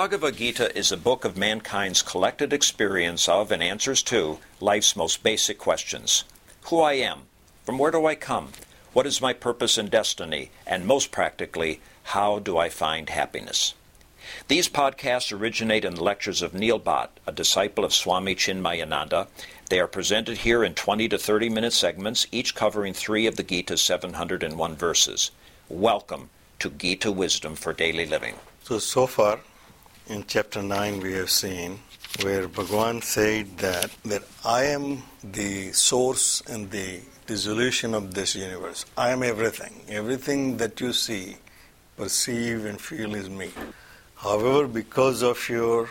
Bhagavad Gita is a book of mankind's collected experience of and answers to life's most basic questions. Who I am, from where do I come, what is my purpose and destiny, and most practically, how do I find happiness? These podcasts originate in the lectures of Neil Bhatt, a disciple of Swami Chinmayananda. They are presented here in 20 to 30-minute segments, each covering 3 of the Gita's 701 verses. Welcome to Gita Wisdom for Daily Living. So far, in chapter 9 we have seen where Bhagavan said that I am the source and the dissolution of this universe. I am everything. Everything that you see, perceive and feel is me. However, because of your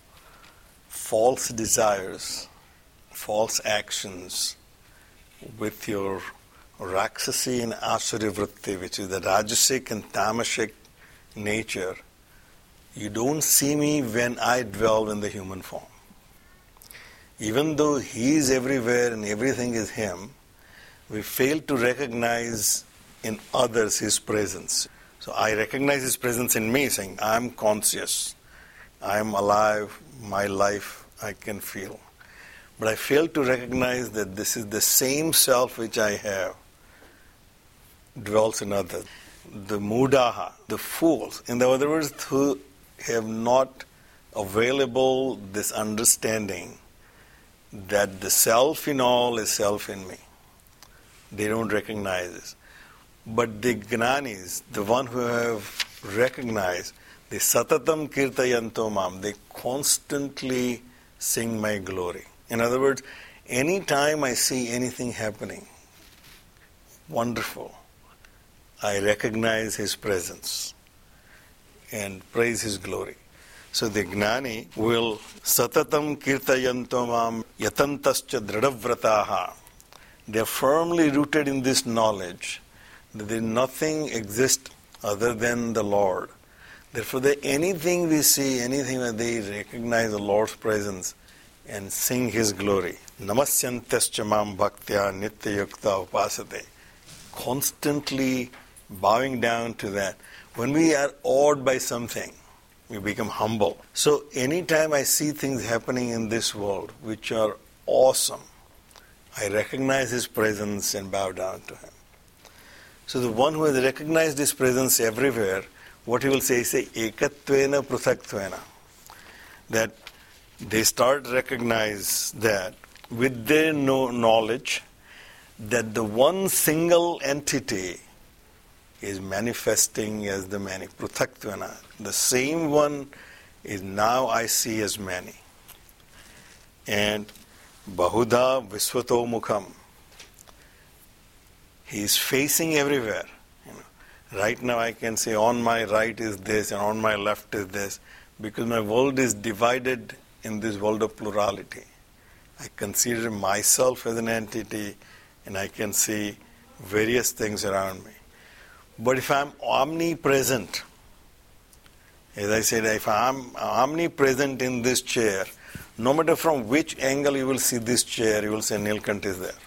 false desires, false actions, with your Rakshasi and Asuri Vritti, which is the Rajasic and Tamasic nature, you don't see me when I dwell in the human form. Even though He is everywhere and everything is Him, we fail to recognize in others His presence. So I recognize His presence in me, saying, I am conscious, I am alive, my life I can feel. But I fail to recognize that this is the same self which I have, dwells in others. The mudaha, the fools, in other words, who have not available this understanding that the self in all is self in me. They don't recognize this. But the Gnanis, the one who have recognized, the Satatam Kirtayanto Mam, they constantly sing my glory. In other words, any time I see anything happening, wonderful, I recognize His presence and praise His glory. So the Gnani will Satatam Kirtayanto Mam Yatantascha Dridhavrataha. They are firmly rooted in this knowledge that nothing exists other than the Lord. Therefore, anything we see, anything where they recognize the Lord's presence and sing His glory. Namasyantascha mam bhaktya nitya yukta upasate. Constantly bowing down to that. When we are awed by something, we become humble. So anytime I see things happening in this world which are awesome, I recognize His presence and bow down to Him. So the one who has recognized His presence everywhere, what he will say is ekatvena pruthakstvena. That they start to recognize that with their knowledge that the one single entity is manifesting as the many. Pruthakstvena. The same one is now I see as many. And Bahuda Visvato Mukham. He is facing everywhere. Right now I can say on my right is this and on my left is this, because my world is divided in this world of plurality. I consider myself as an entity and I can see various things around me. But if I'm omnipresent, as I said, if I'm omnipresent in this chair, no matter from which angle you will see this chair, you will say Nilkant is there.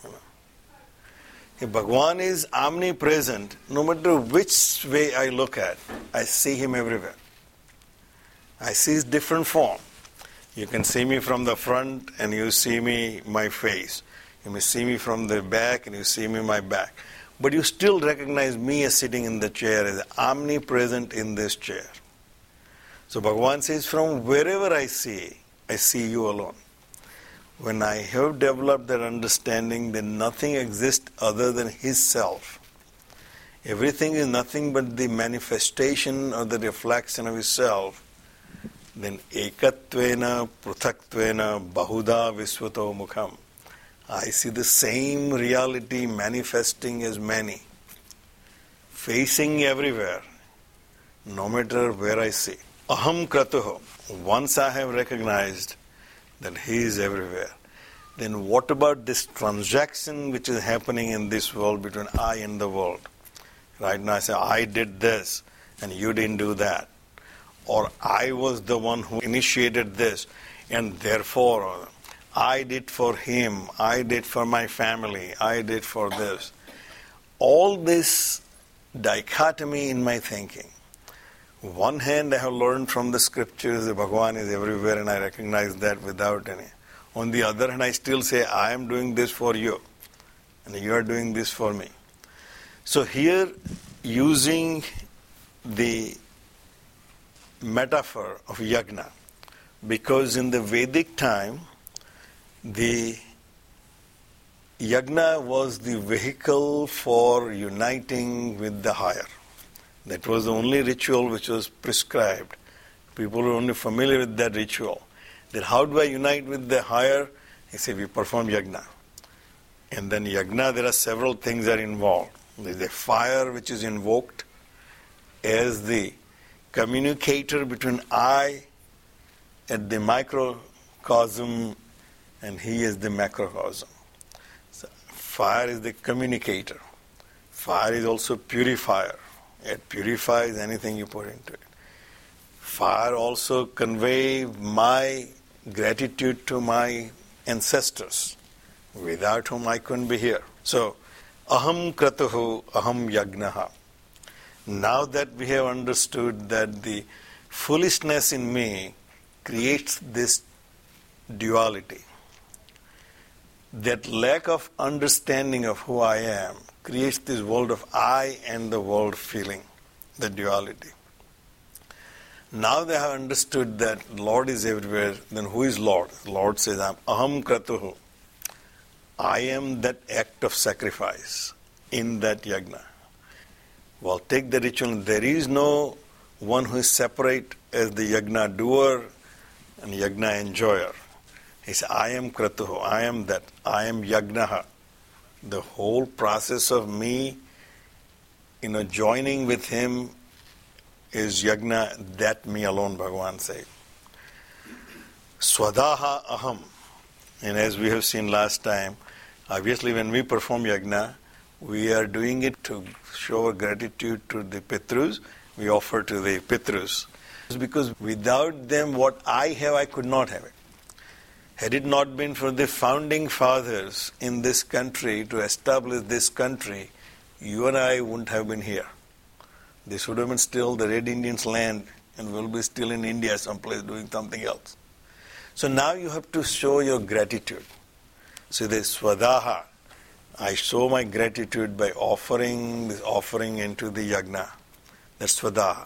If Bhagavan is omnipresent, no matter which way I look at, I see Him everywhere. I see His different form. You can see me from the front and you see me, my face. You may see me from the back and you see me, my back. But you still recognize me as sitting in the chair, as omnipresent in this chair. So Bhagavan says, from wherever I see you alone. When I have developed that understanding that nothing exists other than His self, everything is nothing but the manifestation or the reflection of His self, then ekatvena pruthakstvena bahuda visvato mukham. I see the same reality manifesting as many, facing everywhere, no matter where I see. Aham kratuho. Once I have recognized that He is everywhere, then what about this transaction which is happening in this world between I and the world? Right now I say, I did this and you didn't do that. Or I was the one who initiated this and therefore I did for him, I did for my family, I did for this. All this dichotomy in my thinking, One hand, I have learned from the scriptures that Bhagavan is everywhere, and I recognize that without any. On the other hand, I still say, I am doing this for you, and you are doing this for me. So here, using the metaphor of yajna, because in the Vedic time, the yajna was the vehicle for uniting with the higher. That was the only ritual which was prescribed. People were only familiar with that ritual. Then how do I unite with the higher? He said, we perform yajna. And then yajna, there are several things that are involved. There is a fire which is invoked as the communicator between I at the microcosm and he is the macrocosm. So fire is the communicator. Fire is also purifier. It purifies anything you put into it. Fire also convey my gratitude to my ancestors, without whom I couldn't be here. So, aham kratuhu, aham yagnaha. Now that we have understood that the foolishness in me creates this duality, that lack of understanding of who I am creates this world of I and the world feeling, the duality. Now they have understood that Lord is everywhere, then who is Lord? Lord says, aham kratuhu. I am that act of sacrifice in that yajna. Well, take the ritual. There is no one who is separate as the yajna doer and yajna enjoyer. He says, I am kratuhu, I am that, I am yajnaha. The whole process of me, joining with him is yajna, that me alone, Bhagavan said. Swadaha aham. And as we have seen last time, obviously when we perform yajna, we are doing it to show our gratitude to the Pitrus. We offer to the Pitrus. It's because without them, what I have, I could not have it. Had it not been for the founding fathers in this country to establish this country, you and I wouldn't have been here. This would have been still the Red Indians' land and we'll be still in India someplace doing something else. So now you have to show your gratitude. So this swadaha, I show my gratitude by offering this offering into the yajna. That's swadaha.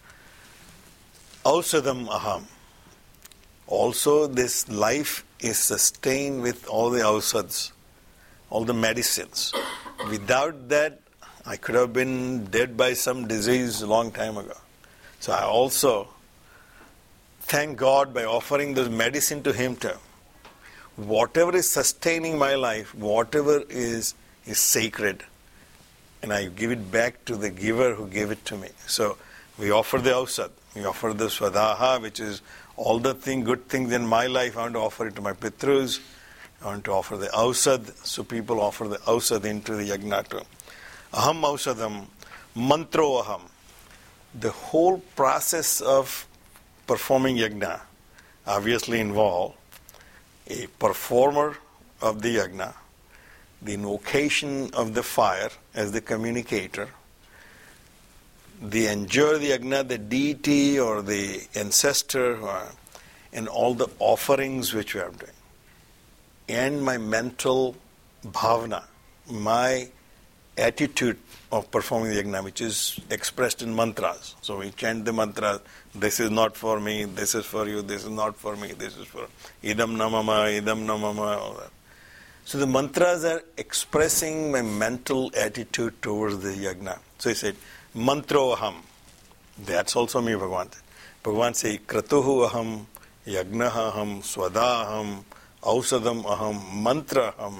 Ausadam aham. Also this life is sustained with all the ausads, all the medicines. Without that, I could have been dead by some disease a long time ago. So I also thank God by offering this medicine to Him too. Whatever is sustaining my life, whatever is sacred, and I give it back to the giver who gave it to me. So we offer the ausad, we offer the swadaha, which is all the good things in my life. I want to offer it to my pitrus. I want to offer the ausad. So people offer the ausad into the yajna too. Aham ausadam, mantro aham. The whole process of performing yajna obviously involve a performer of the yajna, the invocation of the fire as the communicator, the enjoyer of the yajna, the deity or the ancestor, and all the offerings which we are doing. And my mental bhavana, my attitude of performing the yajna, which is expressed in mantras. So we chant the mantra, this is not for me, this is for you, this is not for me, this is for idam namama, all that. So the mantras are expressing my mental attitude towards the yajna. So he said, mantro aham. That's also me, Bhagavan. Bhagavan says, kratuhu aham, yajnaha aham, swada aham, ausadam aham, mantra aham.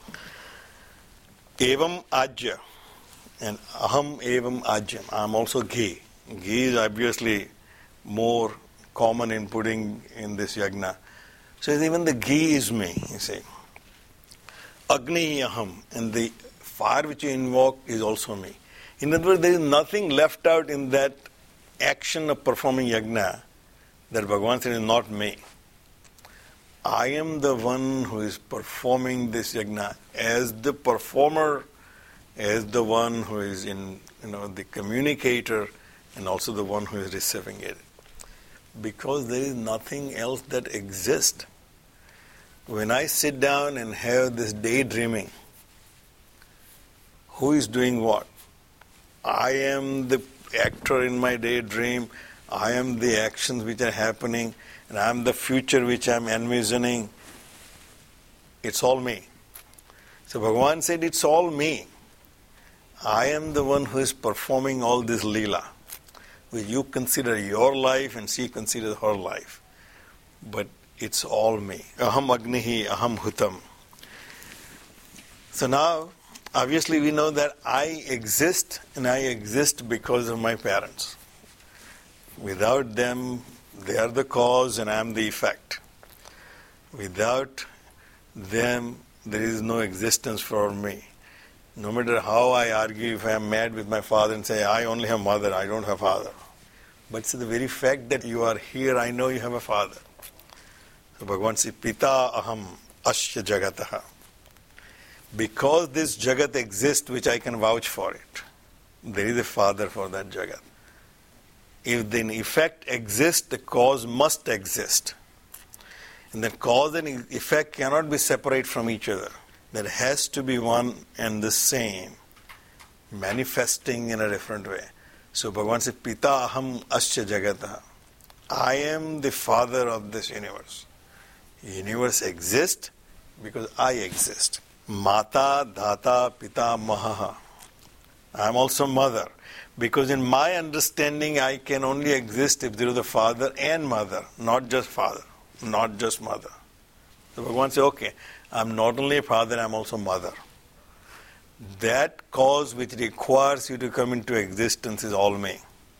Evam ajya. And aham evam ajyam. I am also ghee. Ghee is obviously more common in putting in this yajna. So even the ghee is me, you see. Agni aham. And the fire which you invoke is also me. In other words, there is nothing left out in that action of performing yajna that Bhagavan said is not me. I am the one who is performing this yajna as the performer, as the one who is in, the communicator, and also the one who is receiving it. Because there is nothing else that exists. When I sit down and have this daydreaming, who is doing what? I am the actor in my daydream, I am the actions which are happening, and I am the future which I am envisioning. It's all me. So Bhagavan said, it's all me. I am the one who is performing all this Leela, which you consider your life and she considers her life. But it's all me. Aham Agnihi, Aham Hutam. So now, obviously we know that I exist, and I exist because of my parents. Without them, they are the cause and I am the effect. Without them, there is no existence for me. No matter how I argue, if I am mad with my father and say, I only have mother, I don't have father. But it's the very fact that you are here, I know you have a father. So Bhagavan says, Pita aham asya jagataha. Because this jagat exists, which I can vouch for it, there is a father for that jagat. If the effect exists, the cause must exist. And the cause and effect cannot be separate from each other. There has to be one and the same, manifesting in a different way. So Bhagavan says, Pita aham asya jagataha. I am the father of this universe. The universe exists because I exist. Mata, Dhata, Pita, Mahaha. I am also mother. Because in my understanding, I can only exist if there is a father and mother, not just father, not just mother. So Bhagavan says, okay, I am not only a father, I am also mother. That cause which requires you to come into existence is all me.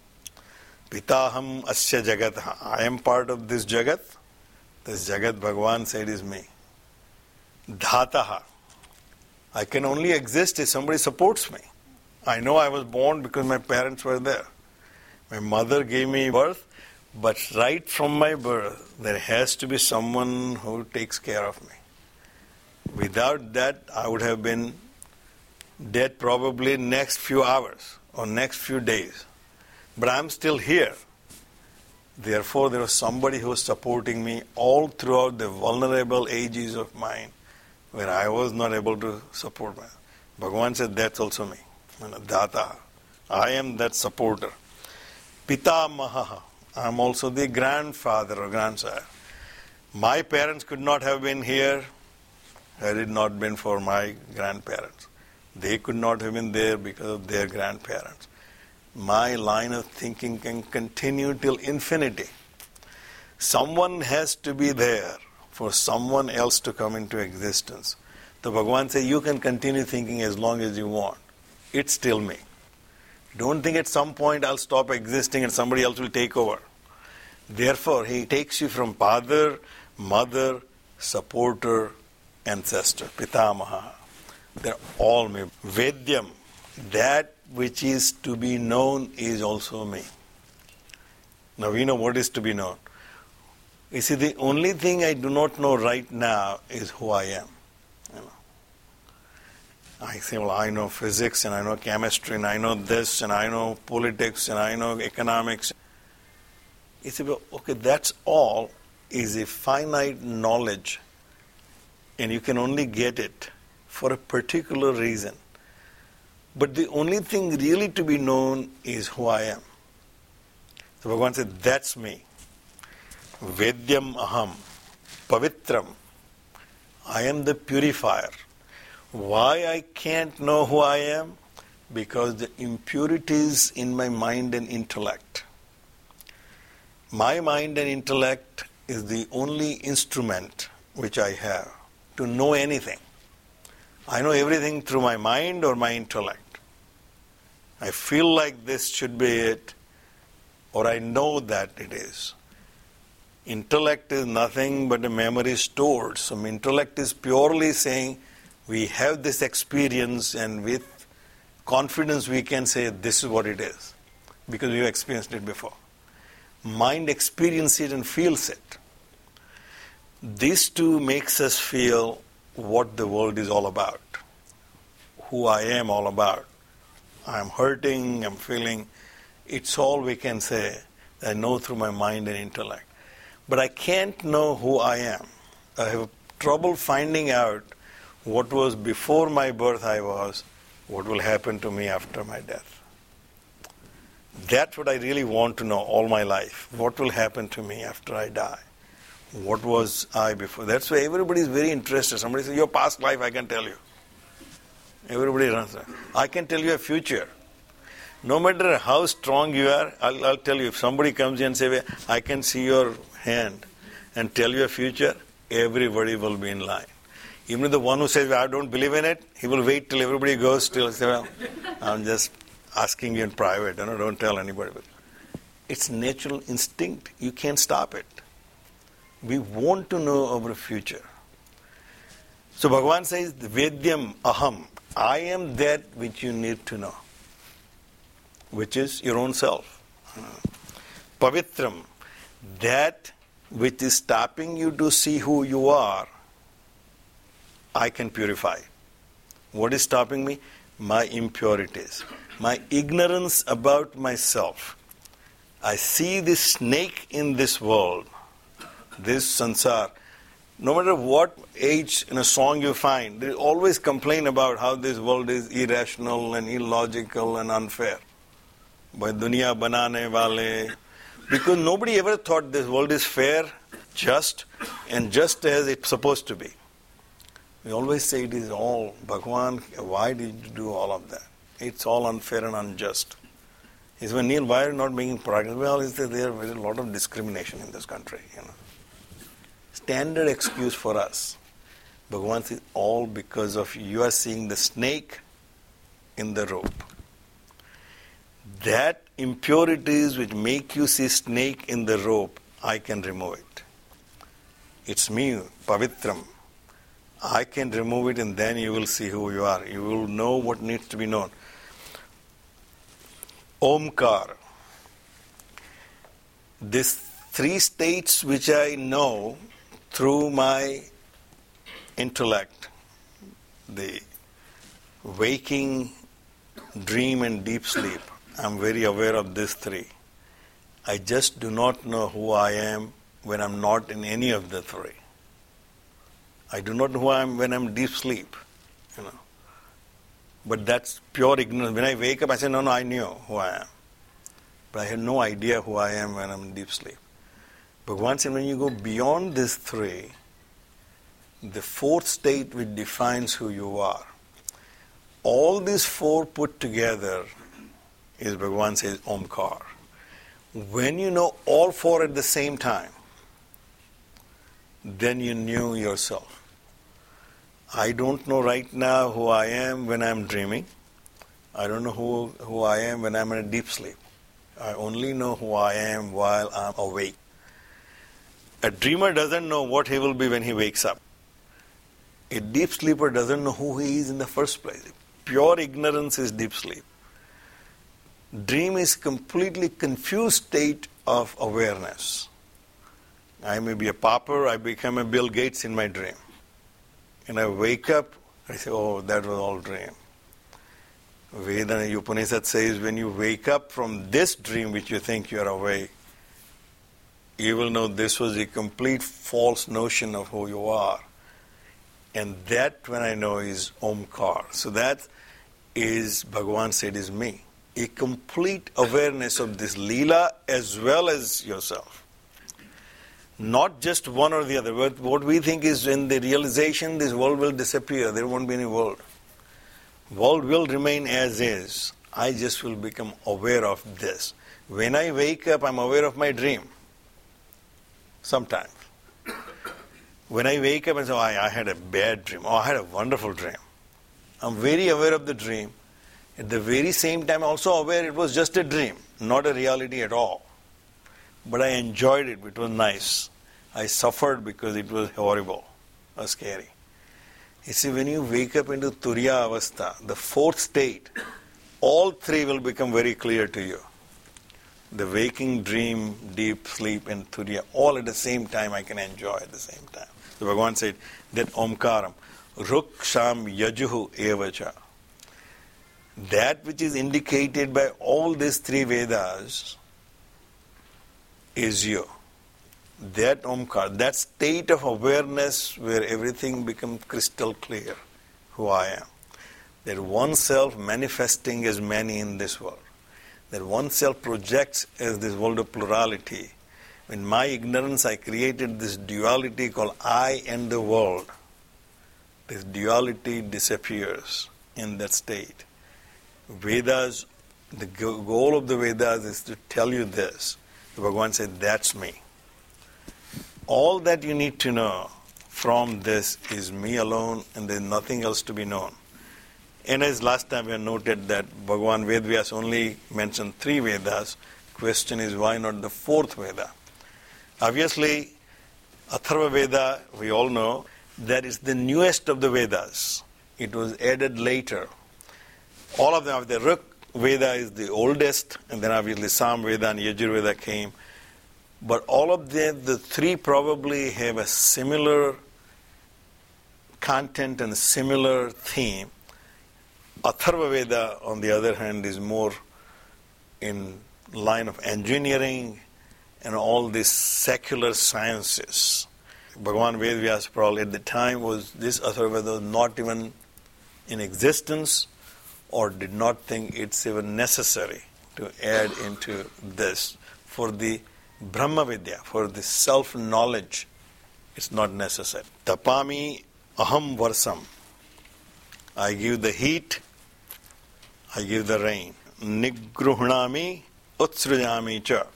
Pitaham asya jagat. I am part of this jagat. This jagat, Bhagavan said, is me. Dhataha. I can only exist if somebody supports me. I know I was born because my parents were there. My mother gave me birth, but right from my birth, there has to be someone who takes care of me. Without that, I would have been dead probably next few hours or next few days. But I'm still here. Therefore, there was somebody who was supporting me all throughout the vulnerable ages of mine where I was not able to support myself. Bhagavan said, that's also me. Data. I am that supporter. Pita Mahaha. I am also the grandfather or grandsire. My parents could not have been here had it not been for my grandparents. They could not have been there because of their grandparents. My line of thinking can continue till infinity. Someone has to be there for someone else to come into existence. So Bhagavan says, you can continue thinking as long as you want. It's still me. Don't think at some point I'll stop existing and somebody else will take over. Therefore, he takes you from father, mother, supporter, ancestor, pitamaha. They're all me. Vedyam, that which is to be known is also me. Now we know what is to be known. You see, the only thing I do not know right now is who I am. I say, well, I know physics and I know chemistry and I know this and I know politics and I know economics. You say, well, okay, that's all is a finite knowledge and you can only get it for a particular reason. But the only thing really to be known is who I am. So Bhagavan said, that's me. Vedyam aham, pavitram. I am the purifier. Why I can't know who I am? Because the impurities in my mind and intellect. My mind and intellect is the only instrument which I have to know anything. I know everything through my mind or my intellect. I feel like this should be it, or I know that it is. Intellect is nothing but a memory stored. So intellect is purely saying, we have this experience and with confidence we can say this is what it is because we have experienced it before. Mind experiences it and feels it. These two makes us feel what the world is all about, who I am all about. I am hurting, I'm feeling It's all we can say. I know through my mind and intellect. But I can't know who I am. I have trouble finding out what was before my birth I was, what will happen to me after my death. That's what I really want to know all my life. What will happen to me after I die? What was I before? That's why everybody is very interested. Somebody says, your past life, I can tell you. Everybody runs that. I can tell you a future. No matter how strong you are, I'll tell you, if somebody comes in and says, I can see your hand and tell you a future, everybody will be in line. Even the one who says, I don't believe in it, he will wait till everybody goes till say, well, I'm just asking you in private, don't tell anybody. But it's natural instinct. You can't stop it. We want to know our future. So Bhagavan says, Vedyam aham. I am that which you need to know, which is your own self. Pavitram, that which is stopping you to see who you are, I can purify. What is stopping me? My impurities, my ignorance about myself. I see this snake in this world, this sansar. No matter what age in a song you find, they always complain about how this world is irrational and illogical and unfair. By dunya banane wale. Because nobody ever thought this world is fair, just, and just as it's supposed to be. We always say it is all, Bhagavan, why did you do all of that? It's all unfair and unjust. He said, Neil, why are you not making progress? Well, there is a lot of discrimination in this country. Standard excuse for us. Bhagavan says, all because of you are seeing the snake in the rope. That impurities which make you see snake in the rope, I can remove it. It's me, Pavitram. I can remove it and then you will see who you are. You will know what needs to be known. Omkar. These three states which I know through my intellect, the waking, dream and deep sleep, I'm very aware of these three. I just do not know who I am when I'm not in any of the three. I do not know who I am when I'm deep sleep. But that's pure ignorance. When I wake up, I say, no, I knew who I am. But I had no idea who I am when I'm in deep sleep. But once and when you go beyond these three, the fourth state which defines who you are, all these four put together is, Bhagavan says, Omkar. When you know all four at the same time, then you knew yourself. I don't know right now who I am when I'm dreaming. I don't know who I am when I'm in a deep sleep. I only know who I am while I'm awake. A dreamer doesn't know what he will be when he wakes up. A deep sleeper doesn't know who he is in the first place. Pure ignorance is deep sleep. Dream is completely confused state of awareness. I may be a pauper, I become a Bill Gates in my dream. And I wake up, I say, oh, that was all dream. Vedana Upanishad says, when you wake up from this dream which you think you are awake, you will know this was a complete false notion of who you are. And that, when I know, is Omkar. So that is, Bhagavan said, is me. A complete awareness of this Leela as well as yourself. Not just one or the other. What we think is in the realization, this world will disappear. There won't be any world. World will remain as is. I just will become aware of this. When I wake up, I'm aware of my dream. Sometimes. When I wake up and say, oh, I had a bad dream. Oh, I had a wonderful dream. I'm very aware of the dream. At the very same time, also aware it was just a dream, not a reality at all. But I enjoyed it. It was nice. I suffered because it was horrible or scary. You see, when you wake up into Turiya Avastha, the fourth state, all three will become very clear to you. The waking, dream, deep sleep, and Turiya, all at the same time I can enjoy at the same time. So Bhagavan said that Omkaram, Ruk Sham Yajuhu Evacha. That which is indicated by all these three Vedas is you. That Omkar, that state of awareness where everything becomes crystal clear, who I am. That one self manifesting as many in this world. That one self projects as this world of plurality. In my ignorance, I created this duality called I and the world. This duality disappears in that state. Vedas, the goal of the Vedas is to tell you this. Bhagavan said, that's me. All that you need to know from this is me alone, and there is nothing else to be known. And as last time we have noted that Bhagavan Vedvyas only mentioned 3 Vedas, question is why not the 4th Veda? Obviously, Atharva Veda, we all know, that is the newest of the Vedas. It was added later. All of them, the Rig Veda is the oldest, and then obviously Sam Veda and Yajur Veda came. But all of them, the 3 probably have a similar content and similar theme. Atharva Veda, on the other hand, is more in line of engineering and all these secular sciences. Bhagavan Vedvyas probably at the time was, this Atharva Veda was not even in existence or did not think it's even necessary to add into this. For the Brahma Vidya, for the self-knowledge, it's not necessary. Tapami aham varsam. I give the heat, I give the rain. Nigruhnami utsrujami cha.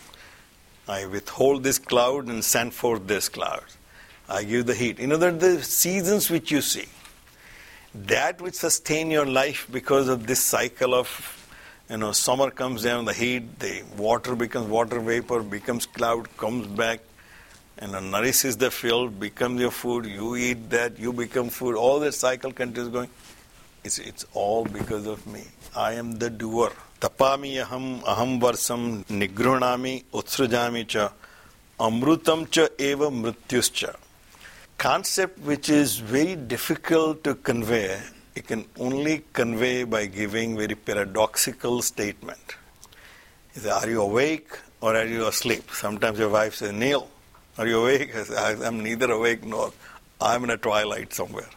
I withhold this cloud and send forth this cloud. I give the heat. In other words, the seasons which you see, that which sustain your life because of this cycle of, summer comes down, the heat, the water becomes water vapor, becomes cloud, comes back, and nourishes the field, becomes your food, you eat that, you become food, all that cycle continues going. It's all because of me. I am the doer. Tapami aham varsam nigrunami utsrujami cha amrutam cha eva mrityuscha. Concept which is very difficult to convey, it can only convey by giving very paradoxical statement. He says, are you awake or are you asleep? Sometimes your wife says, Neil, are you awake? I say, I'm neither awake nor I'm in a twilight somewhere.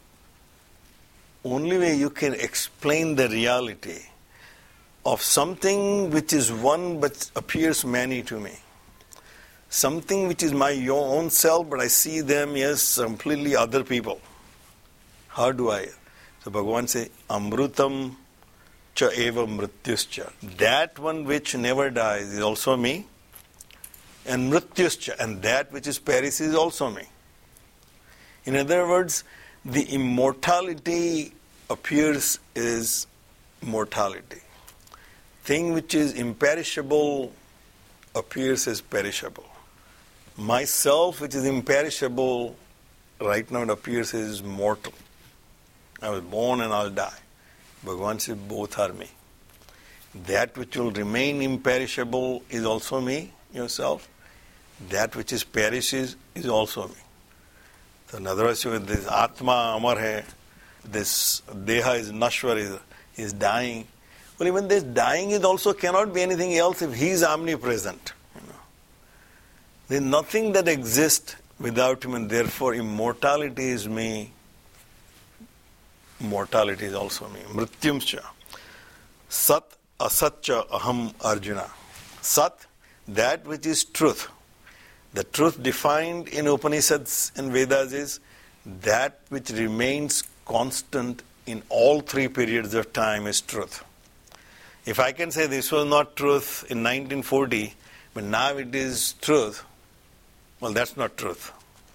Only way you can explain the reality of something which is one but appears many to me. Something which is my own self, but I see them as completely other people. How do I? So Bhagavan says, Amrutam cha eva mrityuscha. That one which never dies is also me. And mrityuscha, and that which is perishes is also me. In other words, the immortality appears as mortality. Thing which is imperishable appears as perishable. Myself, which is imperishable, right now it appears as mortal. I was born and I'll die. Bhagavan says, both are me. That which will remain imperishable is also me, yourself. That which is perishes is also me. So in other words, this Atma Amar hai, this Deha is Nashwar, is dying. Well, even this dying is also cannot be anything else if he is omnipresent. There is nothing that exists without him, and therefore immortality is me. Mortality is also me. Mrityumcha. Sat asatcha aham Arjuna. Sat, that which is truth. The truth defined in Upanishads and Vedas is that which remains constant in all 3 periods of time is truth. If I can say this was not truth in 1940, but now it is truth, well, that's not truth.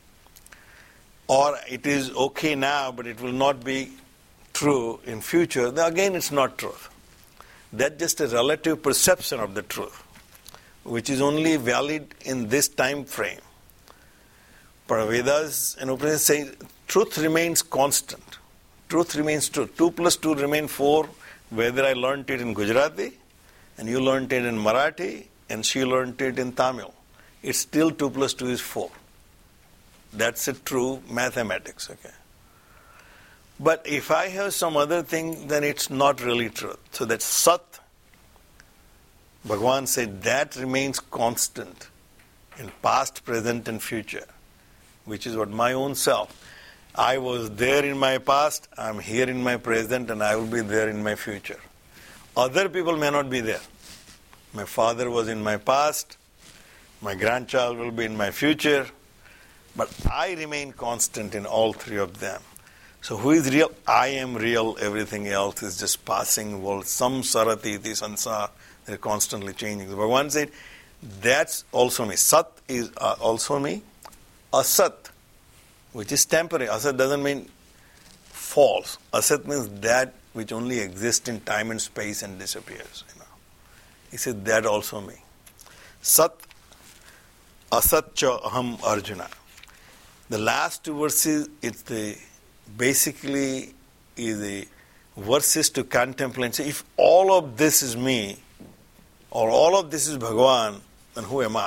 Or it is okay now, but it will not be true in future, then again it's not truth. That's just a relative perception of the truth, which is only valid in this time frame. But Vedas and Upanishads say truth remains constant. Truth remains true. 2 plus 2 remain 4, whether I learned it in Gujarati, and you learned it in Marathi, and she learned it in Tamil. It's still 2 plus 2 is 4. That's a true mathematics, okay? But if I have some other thing, then it's not really truth. So that Sat, Bhagavan said, that remains constant in past, present and future, which is what my own self. I was there in my past, I'm here in my present, and I will be there in my future. Other people may not be there. My father was in my past, my grandchild will be in my future, but I remain constant in all three of them. So who is real? I am real, everything else is just passing world. Samsarati iti sansar, they're constantly changing. So Bhagavan said, that's also me. Sat is also me. Asat, which is temporary. Asat doesn't mean false. Asat means that which only exists in time and space and disappears. He said, that also me. Sat, asat cha aham Arjuna. The last two verses, basically is the verses to contemplate. Say, if all of this is me, or all of this is Bhagavan, then who am I?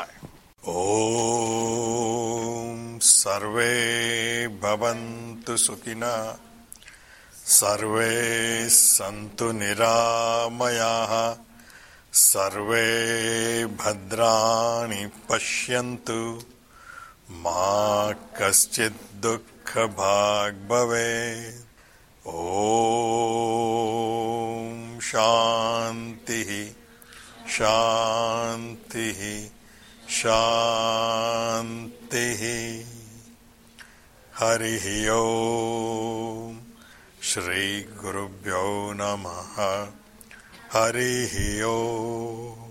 Om Sarve Bhavantu Sukhina Sarve Santu Niramayaha Sarve Bhadrani Pashyantu Ma Kaschid Dukkha Bhag Bhave. Om Shantihi Shantihi Shantihi. Harihi Om. Shri Gurubhyo Namaha. Harihi Om.